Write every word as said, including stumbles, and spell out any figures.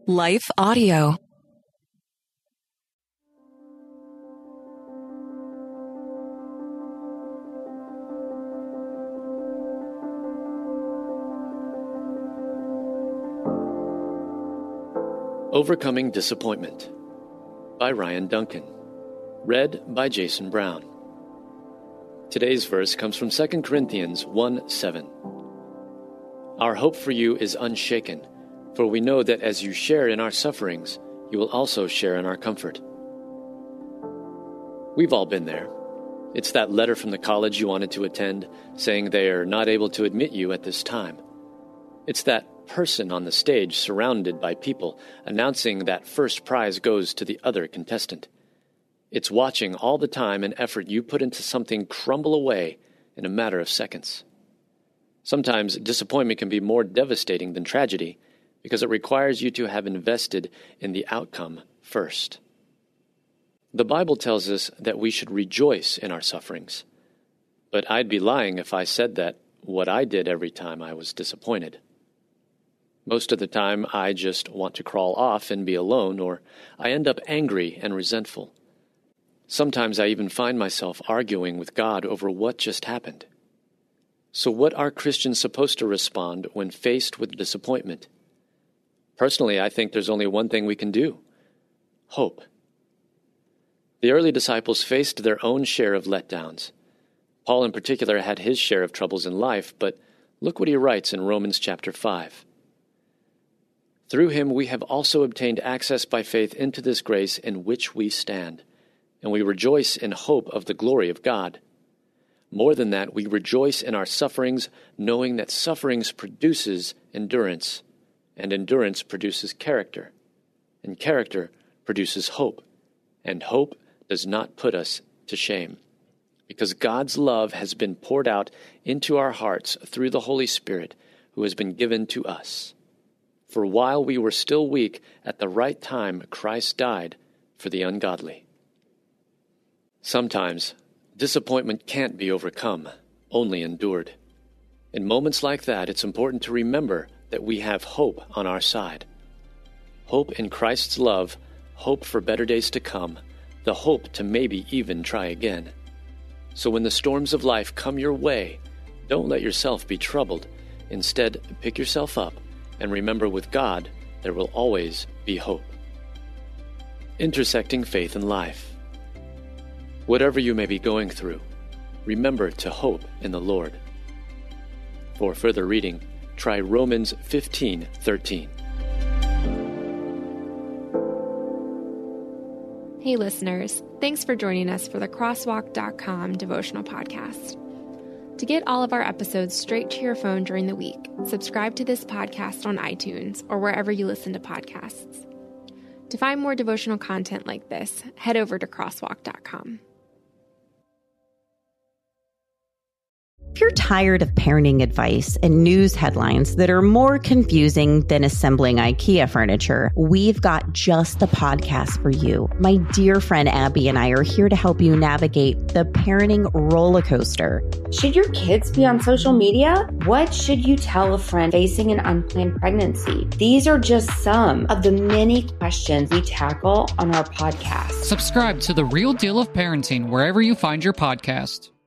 Life Audio. Overcoming Disappointment by Ryan Duncan. Read by Jason Brown. Today's verse comes from Second Corinthians one seven. Our hope for you is unshaken, for we know that as you share in our sufferings, you will also share in our comfort. We've all been there. It's that letter from the college you wanted to attend, saying they are not able to admit you at this time. It's that person on the stage surrounded by people announcing that first prize goes to the other contestant. It's watching all the time and effort you put into something crumble away in a matter of seconds. Sometimes disappointment can be more devastating than tragedy because it requires you to have invested in the outcome first. The Bible tells us that we should rejoice in our sufferings, but I'd be lying if I said that what I did every time I was disappointed. Most of the time, I just want to crawl off and be alone, or I end up angry and resentful. Sometimes I even find myself arguing with God over what just happened. So what are Christians supposed to respond when faced with disappointment? Personally, I think there's only one thing we can do: hope. The early disciples faced their own share of letdowns. Paul in particular had his share of troubles in life, but look what he writes in Romans chapter five. Through him we have also obtained access by faith into this grace in which we stand, and we rejoice in hope of the glory of God. More than that, we rejoice in our sufferings, knowing that sufferings produces endurance, and endurance produces character, and character produces hope, and hope does not put us to shame, because God's love has been poured out into our hearts through the Holy Spirit who has been given to us. For while we were still weak, at the right time Christ died for the ungodly. Sometimes, disappointment can't be overcome, only endured. In moments like that, it's important to remember that we have hope on our side. Hope in Christ's love, hope for better days to come, the hope to maybe even try again. So when the storms of life come your way, don't let yourself be troubled. Instead, pick yourself up and remember, with God, there will always be hope. Intersecting faith and life. Whatever you may be going through, remember to hope in the Lord. For further reading, try Romans fifteen thirteen. Hey listeners, thanks for joining us for the crosswalk dot com devotional podcast. To get all of our episodes straight to your phone during the week, subscribe to this podcast on iTunes or wherever you listen to podcasts. To find more devotional content like this, head over to crosswalk dot com. If you're tired of parenting advice and news headlines that are more confusing than assembling IKEA furniture, we've got just the podcast for you. My dear friend Abby and I are here to help you navigate the parenting roller coaster. Should your kids be on social media? What should you tell a friend facing an unplanned pregnancy? These are just some of the many questions we tackle on our podcast. Subscribe to The Real Deal of Parenting wherever you find your podcast.